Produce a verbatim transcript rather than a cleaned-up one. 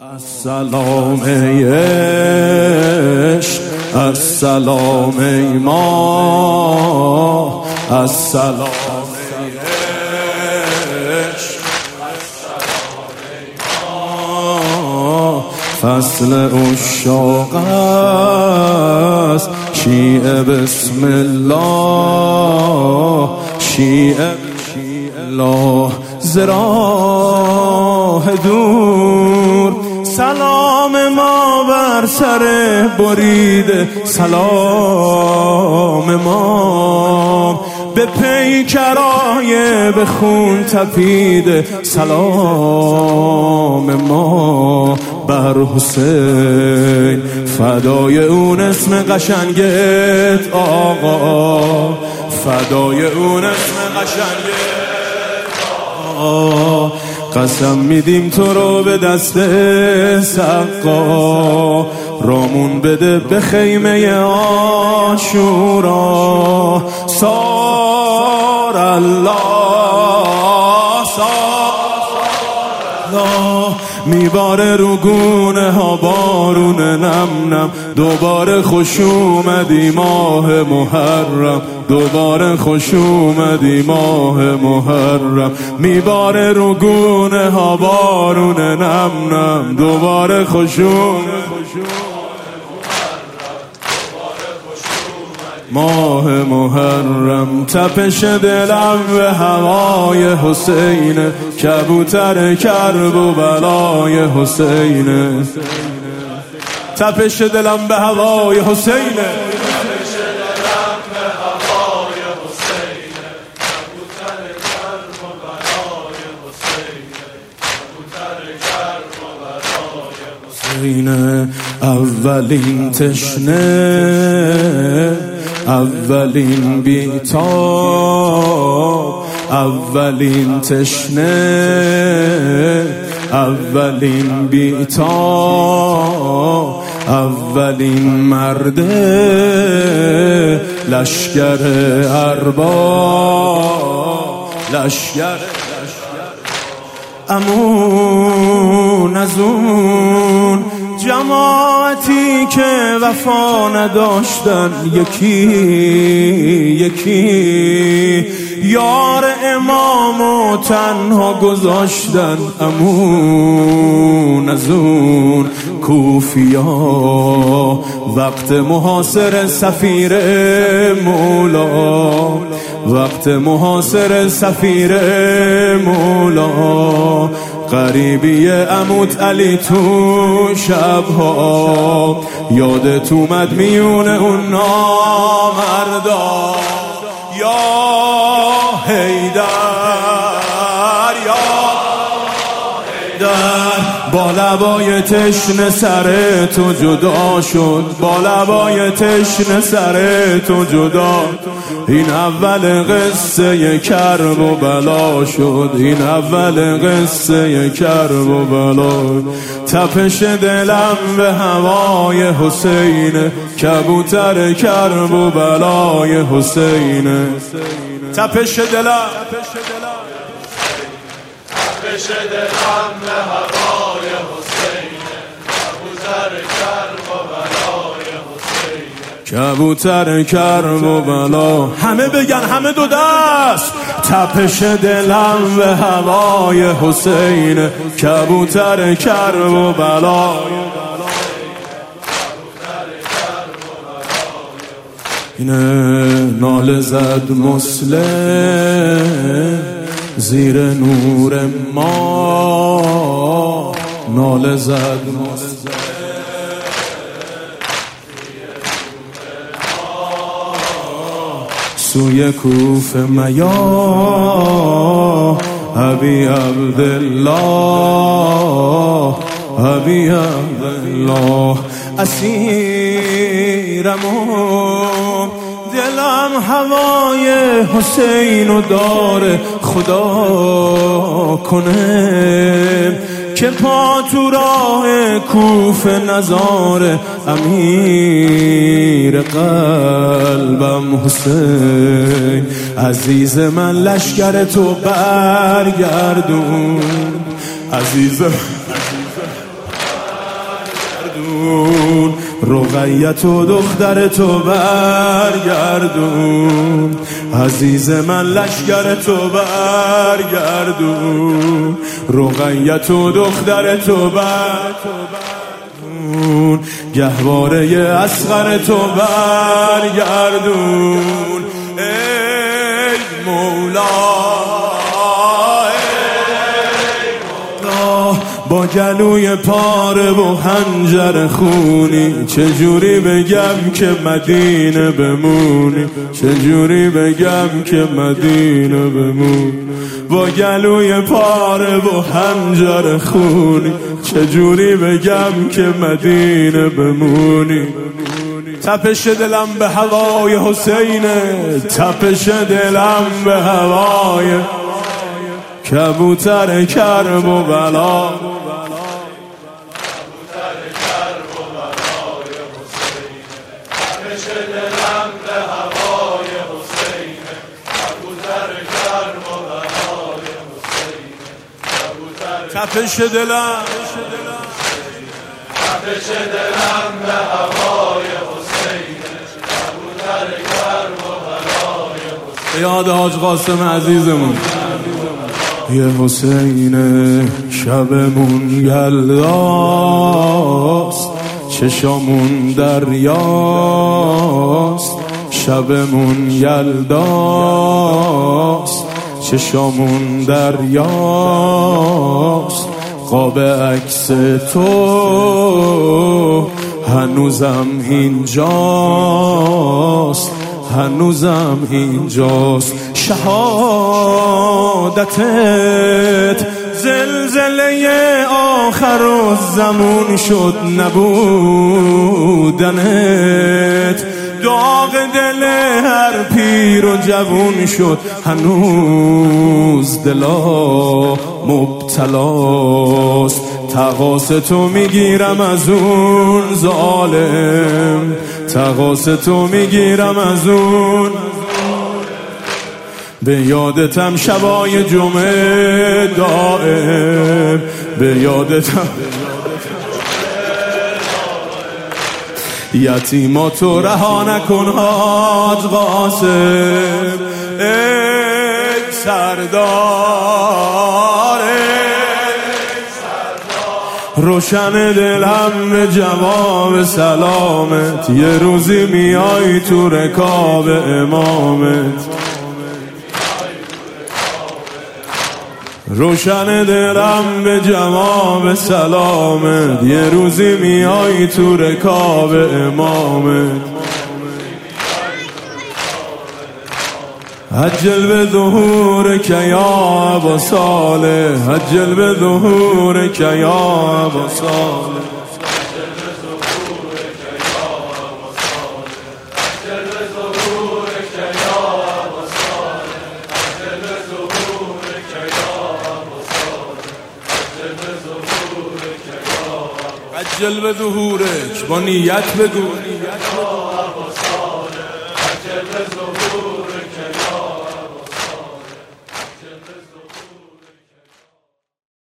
السلام ای عشق، السلام ای ما، السلام ای عشق، السلام ای ما. فصل عشاق است، شیعه بسم الله، شیعه الله ز راه دور. سلام ما بر سر بریده، سلام ما به پیکرای به خون تپیده، سلام ما بر حسین فدای اون اسم قشنگت آقا، فدای اون اسم قشنگت آقا. قسم میدیم تو رو به دست سقا، رامون بده به خیمه عاشورا. سار الله، سار الله میباره رو گونه ها بارون نم نم. دوباره خوش اومدی ماه محرم، دوباره خوش اومدی ماه محرم. میباره رو گونه ها بارون نم نم، دوباره خوش اومدی ماه محرم. تپش دلم به هوای حسین، کبوتر کرب و بلای حسین. تپش دلم به هوای حسین، اولین تشنه، اولین بیتاب، اولین تشنه، اولین بیتاب، اولین مرد لشکر ارباب، لشکر امون از اون جماعتی که وفا نداشتن، یکی یکی یار امامو تنها گذاشتن. امون از اون کوفیا وقت محاصره سفیر مولا، وقت محاصره سفیر مولا. غریبی عموت علی تو شبها، یادت اومد میونه اون نامردا. یا حیدر، یا حیدر با لبای تشنه سر تو جدا شد، با لبای تشنه سر تو جدا. این اول قصه کرب و بلا شد، این اول قصه کرب و بلا. تپش دلم به هوای حسین، کبوتر کرب و بلای حسین. تپش دلم، تپش دلم به هوای حسین، کبوتر کرب و بلای حسین. کبوتر کرب و بلا، همه بگن، همه دو دست. تپش دلم به هوای حسین، کبوتر کرب و بلا. اینه ناله زد مسلم زیر نور ما، ناله زد مسلم سوی کوفه میا. ابی عبدالله، ابی عبدالله اسیرمون. دلم هوای حسین و داره، خدا کنه که پا تو راه کوفه نزاره. امیر قلبم حسین، عزیز من لشکر تو برگردون، عزیز برگردون، رقیت و دختر تو برگردون، عزیز من لشگر تو برگردون، رقیت و دختر تو برگردون، گهواره اصغر تو برگردون. ای مولا با گلوی پاره و خنجر خونی، چجوری بگم که مدینه بمونی، چجوری بگم که مدینه بمونی، با گلوی پاره و خنجر خونی، چجوری بگم که مدینه بمونی. تپش دلم به هوای حسینه، تپش دلم به هوای کبوتر کرب و بلا، تپش دلم تپش دلم به هوای حسین، کبوتر کرب و بلای حسین. یاد حاج قاسم عزیزمون. یه حسین شبمون یلداست، چشامون دریاست، شبمون یلداست، چشامون دریاست، قاب عکس تو هنوزم اینجاست، هنوزم اینجاست. شهادتت زلزله آخر و زمان شد، نبودنت داغ دل هر پیر و جوون شد، هنوز دلا مبتلاست. تقاس تو میگیرم از اون ظالم، تقاس تو میگیرم از اون، به یادتم شبای جمعه دائم، به یادتم یتیماتو رها نکن حاج قاسم. ای سردار روشن دلم به جواب سلامت، یه روزی میای تو رکاب امامت، روشن دلم به جواب سلامت، یه روزی میای تو رکاب امامت. عجل به ظهورک یا ابا صالح، عجل به ظهورک یا ابا صالح، عجل به ظهورک با نیت بگو.